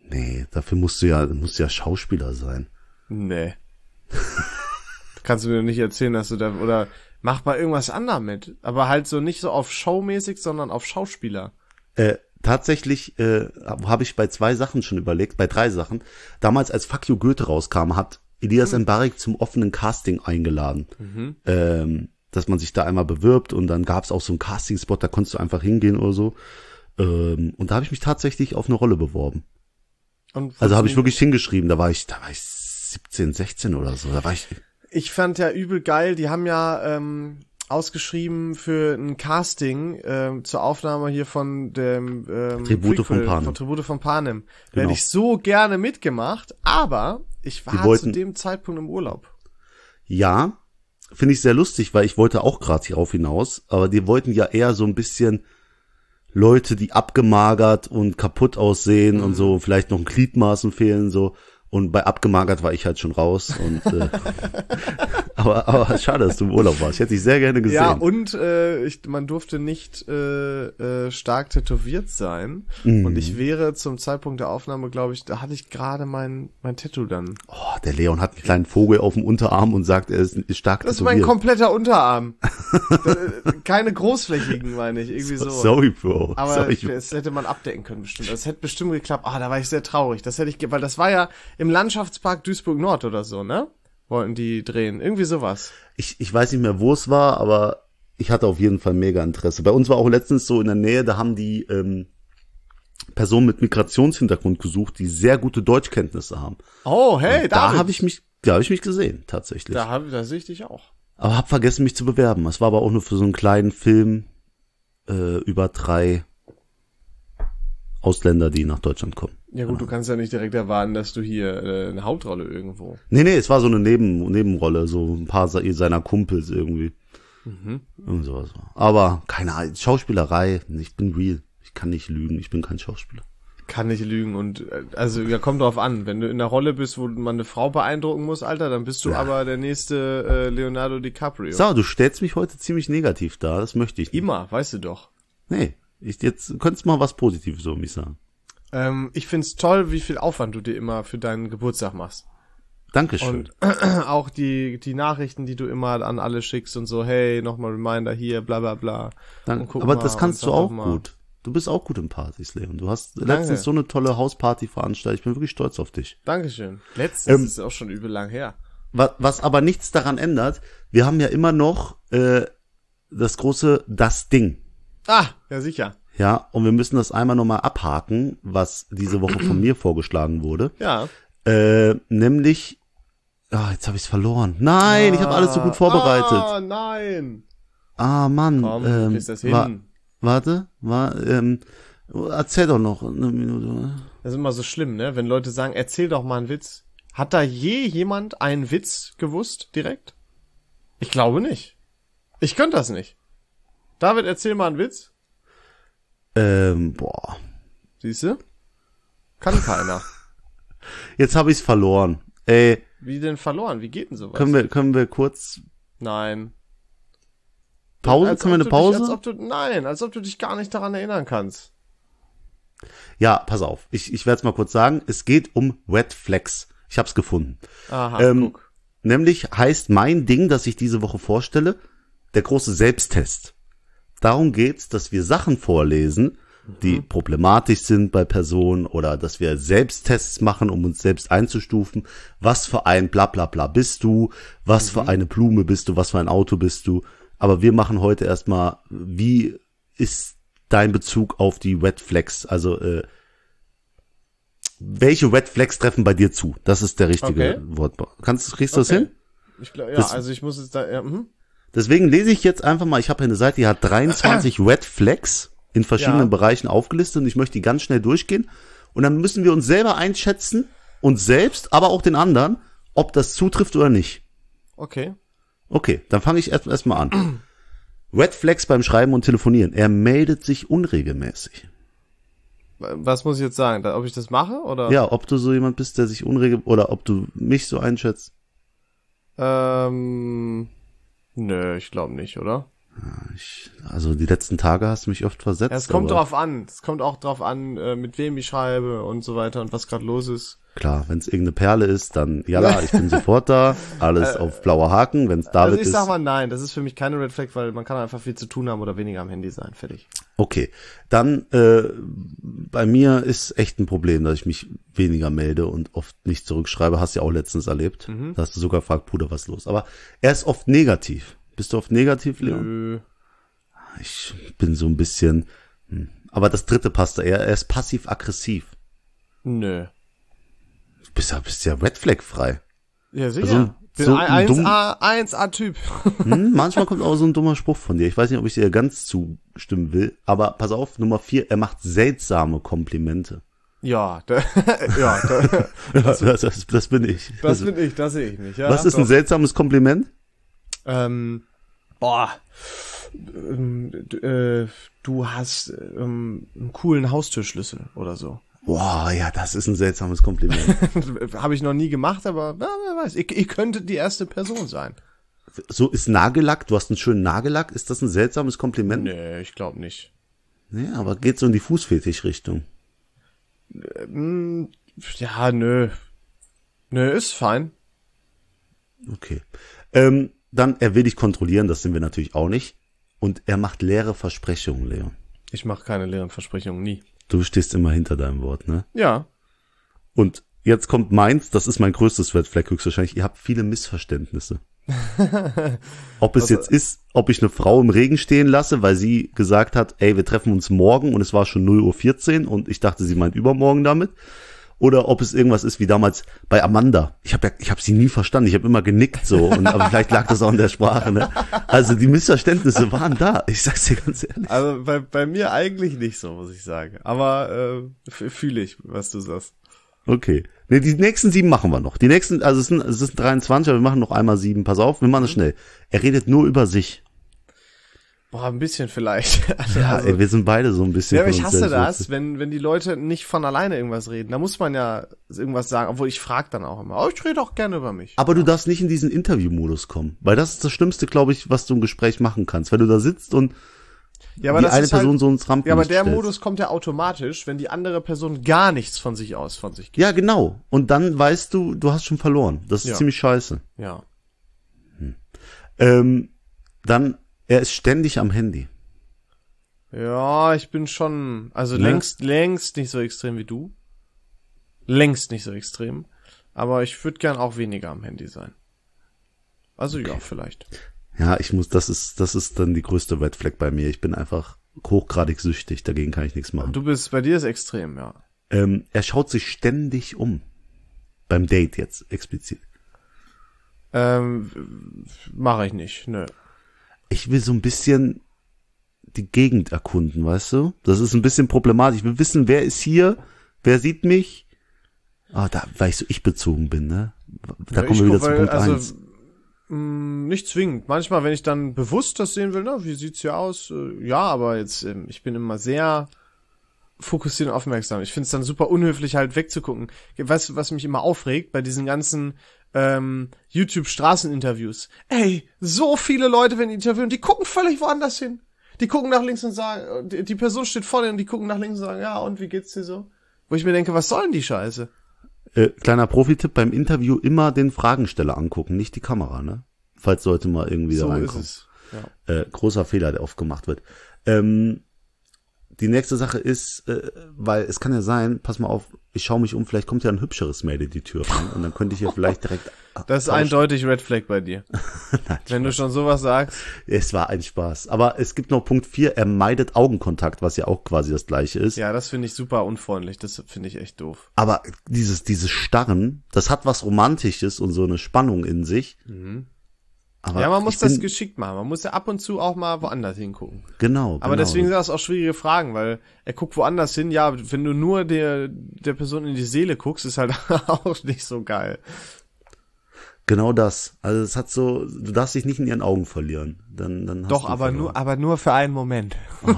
Nee, dafür musst du ja Schauspieler sein. Nee. Kannst du mir nicht erzählen, dass du da, oder mach mal irgendwas anderes mit. Aber halt so nicht so auf Showmäßig, sondern auf Schauspieler. Tatsächlich habe ich bei 2 Sachen schon überlegt, bei 3 Sachen. Damals, als Fuck You Goethe rauskam, hat Elias Mbarek zum offenen Casting eingeladen. Dass man sich da einmal bewirbt und dann gab's auch so einen Casting-Spot, da konntest du einfach hingehen oder so. Und da habe ich mich tatsächlich auf eine Rolle beworben. Also habe ich wirklich hingeschrieben, da war ich 17, 16 oder so. Ich fand ja übel geil, die haben ja ausgeschrieben für ein Casting zur Aufnahme hier von dem Tribute von Panem. Von Tribute von Panem. Genau. Hätte ich so gerne mitgemacht, aber ich war zu dem Zeitpunkt im Urlaub. Ja, finde ich sehr lustig, weil ich wollte auch gerade hierauf hinaus, aber die wollten ja eher so ein bisschen Leute, die abgemagert und kaputt aussehen und so, vielleicht noch ein Gliedmaßen fehlen, so. Und bei abgemagert war ich halt schon raus und aber schade, dass du im Urlaub warst. Ich hätte dich sehr gerne gesehen. Ja, und man durfte nicht stark tätowiert sein. Und ich wäre zum Zeitpunkt der Aufnahme, glaube ich, da hatte ich gerade mein Tattoo dann. Oh, der Leon hat einen kleinen Vogel auf dem Unterarm und sagt, er ist stark tätowiert. Das ist mein kompletter Unterarm. Keine großflächigen, meine ich, irgendwie so. Sorry, Bro. Aber das hätte man abdecken können bestimmt. Das hätte bestimmt geklappt. Da war ich sehr traurig. Weil das war ja im Landschaftspark Duisburg-Nord oder so, ne? Wollten die drehen. Irgendwie sowas. Ich weiß nicht mehr, wo es war, aber ich hatte auf jeden Fall mega Interesse. Bei uns war auch letztens so in der Nähe, da haben die Personen mit Migrationshintergrund gesucht, die sehr gute Deutschkenntnisse haben. Oh, hey, da habe ich mich gesehen, tatsächlich. Da sehe ich dich auch. Aber hab vergessen, mich zu bewerben. Es war aber auch nur für so einen kleinen Film über 3 Ausländer, die nach Deutschland kommen. Ja gut, du kannst ja nicht direkt erwarten, dass du hier eine Hauptrolle irgendwo. Nee, es war so eine Nebenrolle, so ein paar seiner Kumpels irgendwie. Irgend sowas. Aber keine Ahnung, Schauspielerei, ich bin real. Ich kann nicht lügen, ich bin kein Schauspieler. Kann nicht lügen und also ja, kommt drauf an, wenn du in der Rolle bist, wo man eine Frau beeindrucken muss, Alter, dann bist du aber der nächste Leonardo DiCaprio. So, du stellst mich heute ziemlich negativ dar, das möchte ich nicht. Immer, weißt du doch. Nee, jetzt könntest du mal was Positives über mich sagen. Ich find's toll, wie viel Aufwand du dir immer für deinen Geburtstag machst. Dankeschön. Und auch die Nachrichten, die du immer an alle schickst und so, hey, nochmal Reminder hier, bla bla bla. Aber das kannst du auch gut. Du bist auch gut im Partys, Leon. Du hast letztens so eine tolle Hausparty veranstaltet. Ich bin wirklich stolz auf dich. Dankeschön. Letztens ist auch schon übel lang her. Was aber nichts daran ändert, wir haben ja immer noch das große Das Ding. Ah, ja sicher. Ja, und wir müssen das einmal nochmal abhaken, was diese Woche von mir vorgeschlagen wurde. Ja. Nämlich, jetzt habe ich es verloren. Nein, ich habe alles so gut vorbereitet. Nein. Mann. Komm, kriegst das hin. Erzähl doch noch eine Minute. Das ist immer so schlimm, ne? Wenn Leute sagen, erzähl doch mal einen Witz. Hat da je jemand einen Witz gewusst, direkt? Ich glaube nicht. Ich könnte das nicht. David, erzähl mal einen Witz. Siehst du? Kann keiner. Jetzt habe ich's verloren. Ey. Wie denn verloren? Wie geht denn sowas? Können wir kurz... Nein. Pause? Können wir eine Pause? Als ob du dich gar nicht daran erinnern kannst. Ja, pass auf. Ich werde es mal kurz sagen. Es geht um Red Flags. Ich hab's gefunden. Aha, guck. Nämlich heißt mein Ding, das ich diese Woche vorstelle, der große Selbsttest. Darum geht's, dass wir Sachen vorlesen, die problematisch sind bei Personen oder dass wir Selbsttests machen, um uns selbst einzustufen. Was für ein Blablabla bist du? Was für eine Blume bist du? Was für ein Auto bist du? Aber wir machen heute erstmal, wie ist dein Bezug auf die Red Flags? Also, welche Red Flags treffen bei dir zu? Das ist der richtige Wort. Kriegst du das hin? Ich glaub, ja, also ich muss jetzt da, Deswegen lese ich jetzt einfach mal, ich habe hier eine Seite, die hat 23 Red Flags in verschiedenen Bereichen aufgelistet und ich möchte die ganz schnell durchgehen. Und dann müssen wir uns selber einschätzen, uns selbst, aber auch den anderen, ob das zutrifft oder nicht. Okay. Okay, dann fange ich erst mal an. Red Flags beim Schreiben und Telefonieren. Er meldet sich unregelmäßig. Was muss ich jetzt sagen? Ob ich das mache, oder? Ja, ob du so jemand bist, der sich oder ob du mich so einschätzt. Nö, ich glaube nicht, oder? Also die letzten Tage hast du mich oft versetzt. Ja, es kommt drauf an. Es kommt auch drauf an, mit wem ich schreibe und so weiter und was gerade los ist. Klar, wenn es irgendeine Perle ist, dann jalla, ich bin sofort da. Alles auf blauer Haken. Wenn es David ist. Also ich sag mal nein, das ist für mich keine Red Flag, weil man kann einfach viel zu tun haben oder weniger am Handy sein. Fertig. Okay, dann bei mir ist echt ein Problem, dass ich mich weniger melde und oft nicht zurückschreibe. Hast du ja auch letztens erlebt. Da hast du sogar gefragt, Bruder, was ist los? Aber er ist oft negativ. Bist du oft negativ, Leon? Nö. Ich bin so ein bisschen, aber das dritte passt da. Er ist passiv-aggressiv. Nö. Du bist ja Red Flag frei. Ja, sicher. Also, Bin so ein dumm- 1A-Typ. Manchmal kommt auch so ein dummer Spruch von dir. Ich weiß nicht, ob ich dir ganz zustimmen will, aber pass auf, Nummer 4, er macht seltsame Komplimente. Ja, das Das bin ich. bin ich, das sehe ich nicht. Ja, Was ist ein seltsames Kompliment? Boah. Du hast einen coolen Haustürschlüssel oder so. Boah, ja, das ist ein seltsames Kompliment. Habe ich noch nie gemacht, aber wer weiß. Ihr könntet die erste Person sein. So ist Nagellack, du hast einen schönen Nagellack, ist das ein seltsames Kompliment? Nee, ich glaube nicht. Nee, aber geht so in die Fußfetisch-Richtung. Ja, nö. Nö, ist fein. Okay. Dann, er will dich kontrollieren, das sind wir natürlich auch nicht. Und er macht leere Versprechungen, Leon. Ich mache keine leeren Versprechungen, nie. Du stehst immer hinter deinem Wort, ne? Ja. Und jetzt kommt meins, das ist mein größtes Red Flag höchstwahrscheinlich. Ihr habt viele Missverständnisse. Ob es jetzt ist, ob ich eine Frau im Regen stehen lasse, weil sie gesagt hat, ey, wir treffen uns morgen und es war schon 0:14 Uhr und ich dachte, sie meint übermorgen damit. Oder ob es irgendwas ist wie damals bei Amanda. Ich hab sie nie verstanden. Ich habe immer genickt so. Aber vielleicht lag das auch in der Sprache. Ne? Also die Missverständnisse waren da. Ich sag's dir ganz ehrlich. Also bei mir eigentlich nicht so, muss ich sagen. Aber fühle ich, was du sagst. Okay. Ne, die nächsten 7 machen wir noch. Die nächsten, also es sind 23, aber wir machen noch einmal 7. Pass auf, wir machen das schnell. Er redet nur über sich. Boah, ein bisschen vielleicht. Ja, ey, wir sind beide so ein bisschen. Ja, aber von ich uns hasse selbst das, wenn die Leute nicht von alleine irgendwas reden. Da muss man ja irgendwas sagen, obwohl ich frage dann auch immer. Oh, ich rede auch gerne über mich. Aber du darfst nicht in diesen Interviewmodus kommen, weil das ist das Schlimmste, glaube ich, was du im Gespräch machen kannst. Wenn du da sitzt und ja, aber die das eine ist halt, Person so ins Rampenlicht ja, aber der stellst. Modus kommt ja automatisch, wenn die andere Person gar nichts von sich gibt. Ja, genau. Und dann weißt du, du hast schon verloren. Das ist Ja. ziemlich scheiße. Ja. Dann, er ist ständig am Handy. Ja, ich bin schon, also Ne? längst nicht so extrem wie du. Längst nicht so extrem. Aber ich würde gern auch weniger am Handy sein. Also ja, vielleicht. Ja, das ist dann die größte Red Flag bei mir. Ich bin einfach hochgradig süchtig, dagegen kann ich nichts machen. Bei dir ist extrem, ja. Er schaut sich ständig um. Beim Date jetzt explizit. Mache ich nicht, nö. Ich will so ein bisschen die Gegend erkunden, weißt du? Das ist ein bisschen problematisch. Ich will wissen, wer ist hier, wer sieht mich. Weil ich so ich-bezogen bin, ne? Da Ja, kommen wir wieder zu Punkt 1. Also, nicht zwingend. Manchmal, wenn ich dann bewusst das sehen will, na, wie sieht's hier aus? Ja, aber jetzt, ich bin immer sehr fokussiert und aufmerksam. Ich find's dann super unhöflich, halt wegzugucken. Weißt du, was mich immer aufregt bei diesen ganzen YouTube-Straßeninterviews? Ey, so viele Leute werden interviewen, die gucken völlig woanders hin. Die gucken nach links und sagen, die Person steht vor denen und die gucken nach links und sagen, ja, und wie geht's dir so? Wo ich mir denke, was soll denn die Scheiße? Kleiner Profitipp, beim Interview immer den Fragensteller angucken, nicht die Kamera, ne? Falls Leute mal irgendwie da So reinkommen. ist es. Ja. Großer Fehler, der oft gemacht wird. Die nächste Sache ist, weil es kann ja sein, pass mal auf, ich schaue mich um, vielleicht kommt ja ein hübscheres Mädel in die Tür rein und dann könnte ich hier vielleicht direkt Das ist eindeutig Red Flag bei dir. Nein, Wenn du schon sowas sagst. es war ein Spaß. Aber es gibt noch Punkt 4, er meidet Augenkontakt, was ja auch quasi das gleiche ist. Ja, das finde ich super unfreundlich. Das finde ich echt doof. Aber dieses Starren, das hat was Romantisches und so eine Spannung in sich. Aber Ja, man muss das geschickt machen. Man muss ja ab und zu auch mal woanders hingucken. Genau. Aber deswegen sind das auch schwierige Fragen, weil er guckt woanders hin. Ja, wenn du nur der Person in die Seele guckst, ist halt auch nicht so geil. Genau das. Also es hat so, du darfst dich nicht in ihren Augen verlieren. Dann hast Doch, du verloren. aber nur für einen Moment.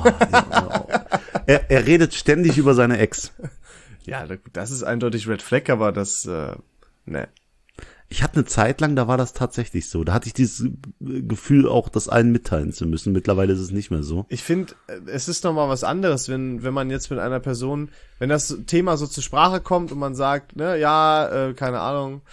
Er redet ständig über seine Ex. Ja, das ist eindeutig Red Flag, aber das, ne. Ich hatte eine Zeit lang, da war das tatsächlich so. Da hatte ich dieses Gefühl auch, das allen mitteilen zu müssen. Mittlerweile ist es nicht mehr so. Ich finde, es ist nochmal was anderes, wenn man jetzt mit einer Person, wenn das Thema so zur Sprache kommt und man sagt, ne, ja, keine Ahnung,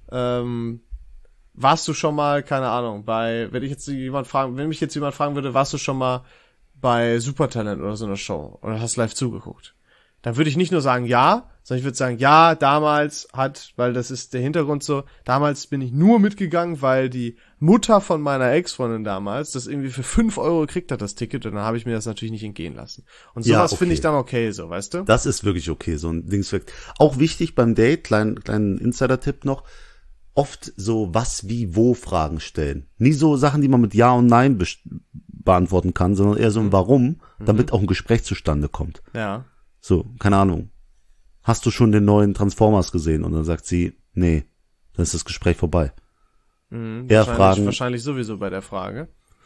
warst du schon mal, keine Ahnung, wenn mich jetzt jemand fragen würde, warst du schon mal bei Supertalent oder so einer Show oder hast live zugeguckt? Dann würde ich nicht nur sagen, ja, sondern ich würde sagen, ja, damals weil das ist der Hintergrund so, damals bin ich nur mitgegangen, weil die Mutter von meiner Ex-Freundin damals das irgendwie für 5 Euro gekriegt hat, das Ticket, und dann habe ich mir das natürlich nicht entgehen lassen. Und sowas finde ich dann okay, so, weißt du? Das ist wirklich okay, so ein Dingsweg. Auch wichtig beim Date, kleinen Insider-Tipp noch, oft so was, wie, wo Fragen stellen. Nie so Sachen, die man mit Ja und Nein beantworten kann, sondern eher so ein Warum, damit auch ein Gespräch zustande kommt. Ja. So, keine Ahnung. Hast du schon den neuen Transformers gesehen? Und dann sagt sie, nee, dann ist das Gespräch vorbei. Wahrscheinlich sowieso bei der Frage.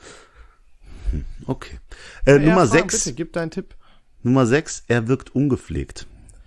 Okay. Nummer 6. Bitte, gib deinen Tipp. Nummer 6, er wirkt ungepflegt.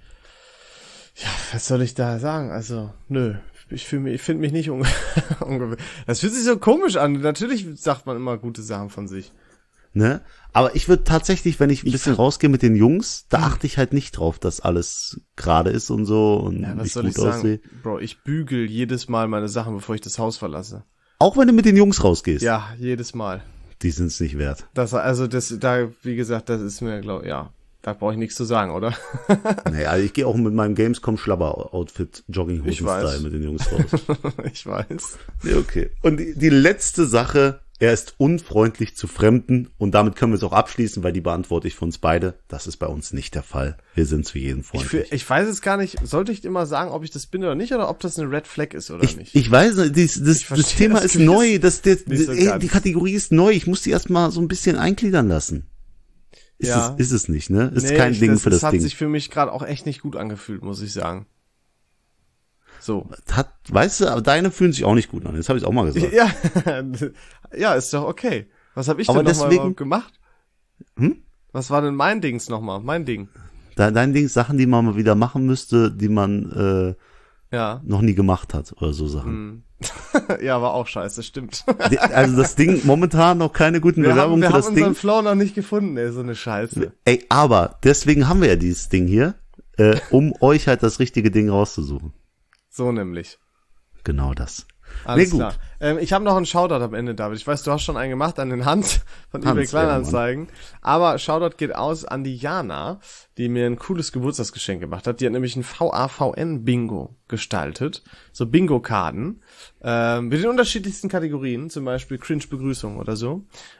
Ja, was soll ich da sagen? Also, nö. Ich finde mich nicht ungepflegt. Das fühlt sich so komisch an. Natürlich sagt man immer gute Sachen von sich. Ne? Aber ich würde tatsächlich, wenn ich ein bisschen rausgehe mit den Jungs, da achte ich halt nicht drauf, dass alles gerade ist und so und ja, was ich soll gut ich sagen? aussehe. Bro, ich bügel jedes Mal meine Sachen, bevor ich das Haus verlasse. Auch wenn du mit den Jungs rausgehst? Ja, jedes Mal. Die sind's nicht wert. Wie gesagt, das ist mir, da brauche ich nichts zu sagen, oder? Naja, also ich gehe auch mit meinem Gamescom-Schlabber-Outfit Jogginghosen-Style mit den Jungs raus. Ich weiß. Ja, okay. Und die letzte Sache, er ist unfreundlich zu Fremden und damit können wir es auch abschließen, weil die beantworte ich für uns beide. Das ist bei uns nicht der Fall. Wir sind zu jedem freundlich. Ich weiß es gar nicht, sollte ich immer sagen, ob ich das bin oder nicht, oder ob das eine Red Flag ist oder nicht? Ich weiß nicht, das Thema ist neu, die Kategorie ist neu, ich muss die erstmal so ein bisschen eingliedern lassen. Ist es nicht, ne? Ist kein Ding für das Ding. Das hat sich für mich gerade auch echt nicht gut angefühlt, muss ich sagen. So. Weißt du, aber deine fühlen sich auch nicht gut an. Jetzt habe ich auch mal gesagt. Ja, ist doch okay. Was habe ich denn nochmal gemacht? Was war denn mein Dings nochmal? Mein Ding. Dein Ding, Sachen, die man mal wieder machen müsste, die man noch nie gemacht hat oder so Sachen. Ja, war auch scheiße, stimmt. Also das Ding, momentan noch keine guten Bewerbungen für das Ding. Wir haben unseren Flow noch nicht gefunden, so eine Scheiße. Ey, aber deswegen haben wir ja dieses Ding hier, um euch halt das richtige Ding rauszusuchen. So nämlich. Genau das. Alles klar. Ich habe noch einen Shoutout am Ende, David. Ich weiß, du hast schon einen gemacht an den Hans von eBay Kleinanzeigen. Aber Shoutout geht aus an die Jana, die mir ein cooles Geburtstagsgeschenk gemacht hat. Die hat nämlich ein VAVN-Bingo gestaltet. So Bingo-Karten. Mit den unterschiedlichsten Kategorien. Zum Beispiel Cringe-Begrüßung oder so.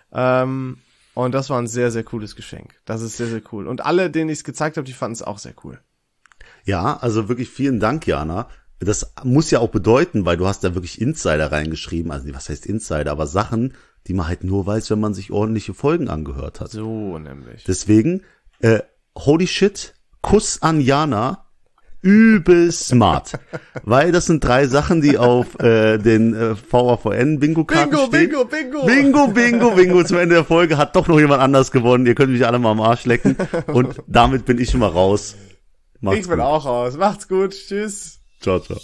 Und das war ein sehr, sehr cooles Geschenk. Das ist sehr, sehr cool. Und alle, denen ich es gezeigt habe, die fanden es auch sehr cool. Ja, also wirklich vielen Dank, Jana. Das muss ja auch bedeuten, weil du hast da wirklich Insider reingeschrieben, also was heißt Insider, aber Sachen, die man halt nur weiß, wenn man sich ordentliche Folgen angehört hat. So nämlich. Deswegen, holy shit, Kuss an Jana, übel smart. Weil das sind 3 Sachen, die auf den VAVN-Bingo-Karten stehen. Bingo. Zum Ende der Folge hat doch noch jemand anders gewonnen. Ihr könnt mich alle mal am Arsch lecken. Und damit bin ich schon mal raus. Ich bin auch raus. Macht's gut. Tschüss. Ciao, ciao.